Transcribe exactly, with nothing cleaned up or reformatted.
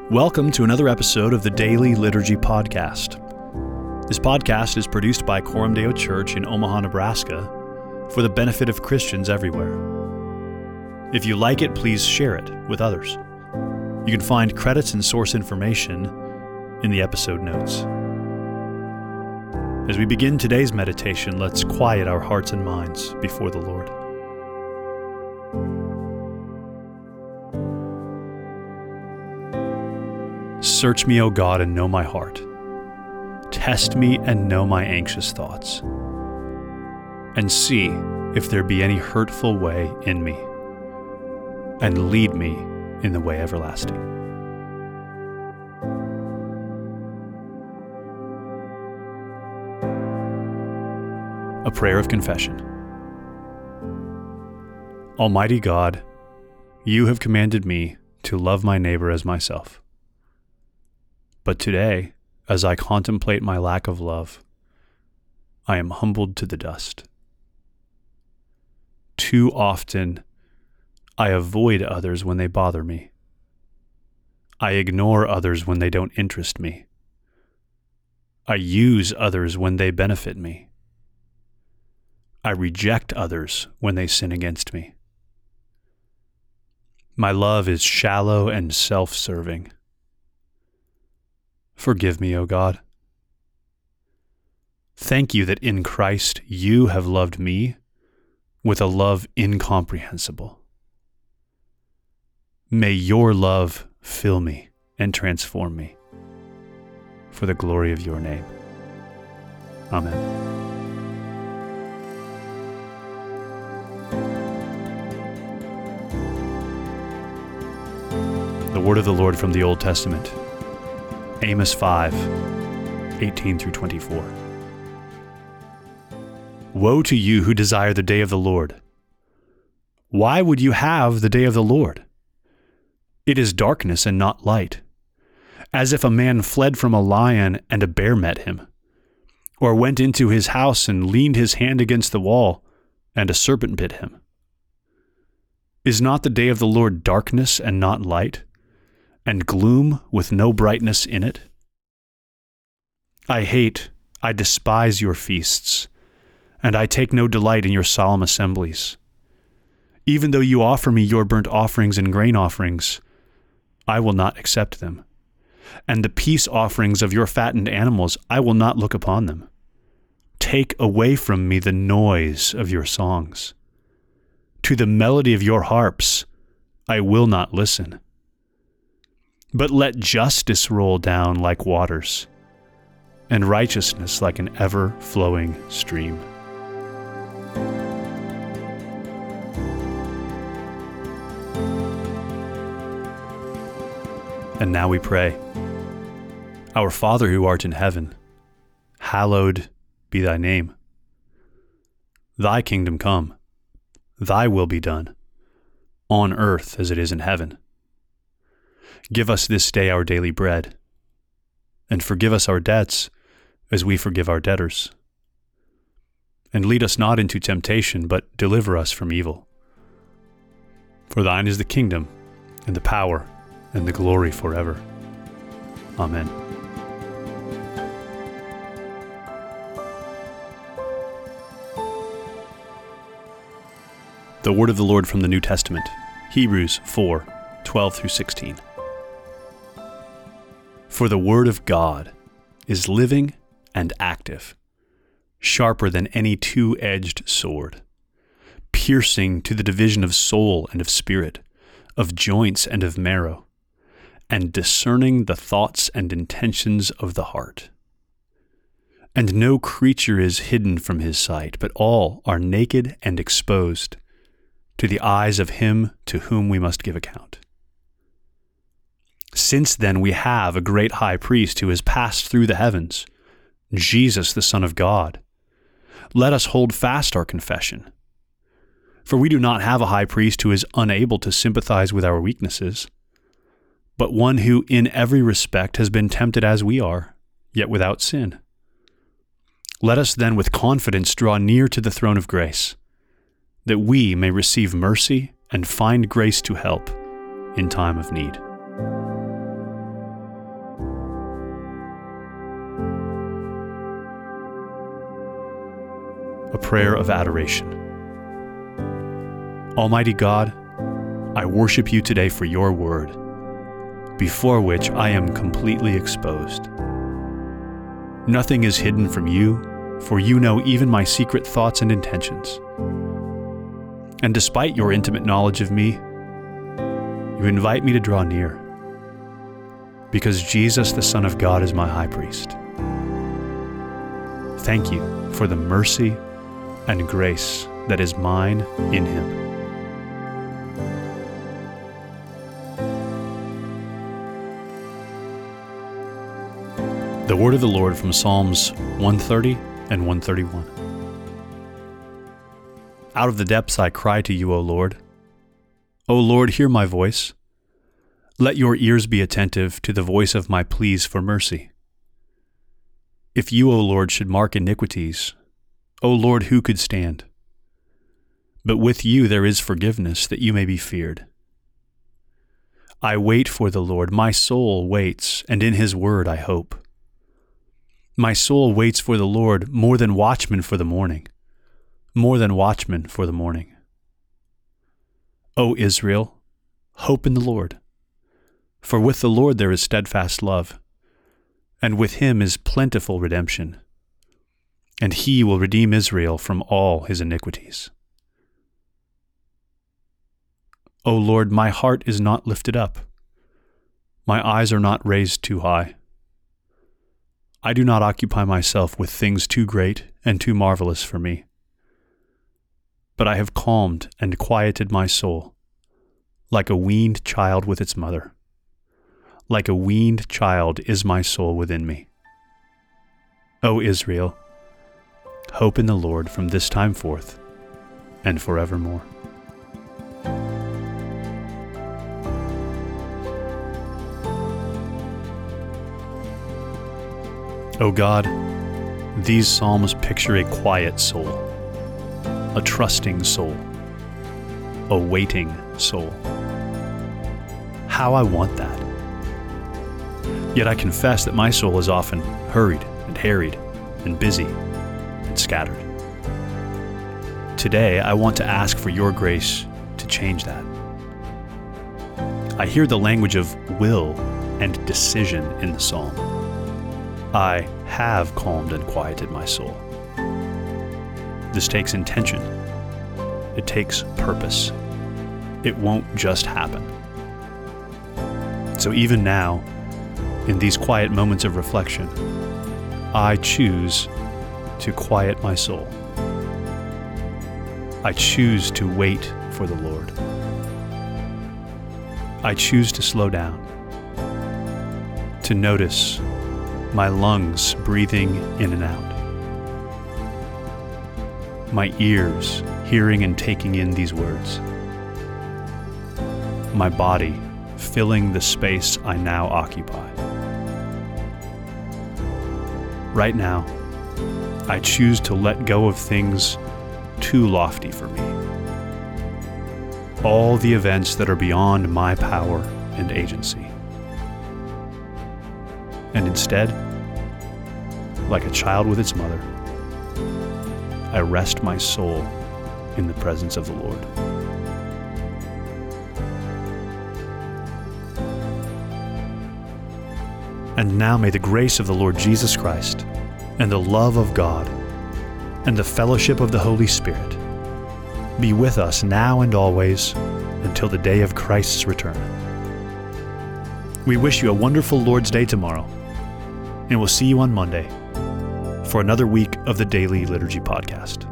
Welcome to another episode of the Daily Liturgy Podcast. This podcast is produced by Coram Deo Church in Omaha, Nebraska, for the benefit of Christians everywhere. If you like it, please share it with others. You can find credits and source information in the episode notes. As we begin today's meditation, let's quiet our hearts and minds before the Lord. Search me, O God, and know my heart. Test me and know my anxious thoughts. And see if there be any hurtful way in me, and lead me in the way everlasting. A prayer of confession. Almighty God, you have commanded me to love my neighbor as myself. But today, as I contemplate my lack of love, I am humbled to the dust. Too often, I avoid others when they bother me. I ignore others when they don't interest me. I use others when they benefit me. I reject others when they sin against me. My love is shallow and self-serving. Forgive me, O God. Thank you that in Christ you have loved me with a love incomprehensible. May your love fill me and transform me for the glory of your name. Amen. The word of the Lord from the Old Testament. Amos five, eighteen through twenty-four. Woe to you who desire the day of the Lord. Why would you have the day of the Lord? It is darkness and not light, as if a man fled from a lion and a bear met him, or went into his house and leaned his hand against the wall, and a serpent bit him. Is not the day of the Lord darkness and not light, and gloom with no brightness in it? I hate, I despise your feasts, and I take no delight in your solemn assemblies. Even though you offer me your burnt offerings and grain offerings, I will not accept them. And the peace offerings of your fattened animals, I will not look upon them. Take away from me the noise of your songs. To the melody of your harps, I will not listen. But let justice roll down like waters, and righteousness like an ever-flowing stream. And now we pray. Our Father who art in heaven, hallowed be thy name. Thy kingdom come, thy will be done, on earth as it is in heaven. Give us this day our daily bread, and forgive us our debts as we forgive our debtors. And lead us not into temptation, but deliver us from evil. For thine is the kingdom, and the power, and the glory forever. Amen. The word of the Lord from the New Testament, Hebrews four, twelve through sixteen. For the word of God is living and active, sharper than any two-edged sword, piercing to the division of soul and of spirit, of joints and of marrow, and discerning the thoughts and intentions of the heart. And no creature is hidden from his sight, but all are naked and exposed to the eyes of him to whom we must give account. Since then we have a great high priest who has passed through the heavens, Jesus the Son of God. Let us hold fast our confession. For we do not have a high priest who is unable to sympathize with our weaknesses, but one who in every respect has been tempted as we are, yet without sin. Let us then with confidence draw near to the throne of grace, that we may receive mercy and find grace to help in time of need. prayer of adoration. Almighty God, I worship you today for your word, before which I am completely exposed. Nothing is hidden from you, for you know even my secret thoughts and intentions. And despite your intimate knowledge of me, you invite me to draw near, because Jesus, the Son of God, is my high priest. Thank you for the mercy and grace that is mine in him. The word of the Lord from Psalms one thirty and one thirty-one. Out of the depths I cry to you, O Lord. O Lord, hear my voice. Let your ears be attentive to the voice of my pleas for mercy. If you, O Lord, should mark iniquities, O Lord, who could stand? But with you there is forgiveness, that you may be feared. I wait for the Lord, my soul waits, and in his word I hope. My soul waits for the Lord more than watchmen for the morning, more than watchmen for the morning. O Israel, hope in the Lord. For with the Lord there is steadfast love, and with him is plentiful redemption, and he will redeem Israel from all his iniquities. O Lord, my heart is not lifted up, my eyes are not raised too high. I do not occupy myself with things too great and too marvelous for me. But I have calmed and quieted my soul, like a weaned child with its mother. Like a weaned child is my soul within me. O Israel, hope in the Lord from this time forth and forevermore. O God, these psalms picture a quiet soul, a trusting soul, a waiting soul. How I want that. Yet I confess that my soul is often hurried and harried and busy and scattered. Today, I want to ask for your grace to change that. I hear the language of will and decision in the psalm. I have calmed and quieted my soul. This takes intention. It takes purpose. It won't just happen. So even now, in these quiet moments of reflection, I choose to quiet my soul. I choose to wait for the Lord. I choose to slow down, to notice my lungs breathing in and out, my ears hearing and taking in these words, my body filling the space I now occupy. Right now, I choose to let go of things too lofty for me, all the events that are beyond my power and agency. And instead, like a child with its mother, I rest my soul in the presence of the Lord. And now may the grace of the Lord Jesus Christ, and the love of God, and the fellowship of the Holy Spirit be with us now and always until the day of Christ's return. We wish you a wonderful Lord's Day tomorrow, and we'll see you on Monday for another week of the Daily Liturgy Podcast.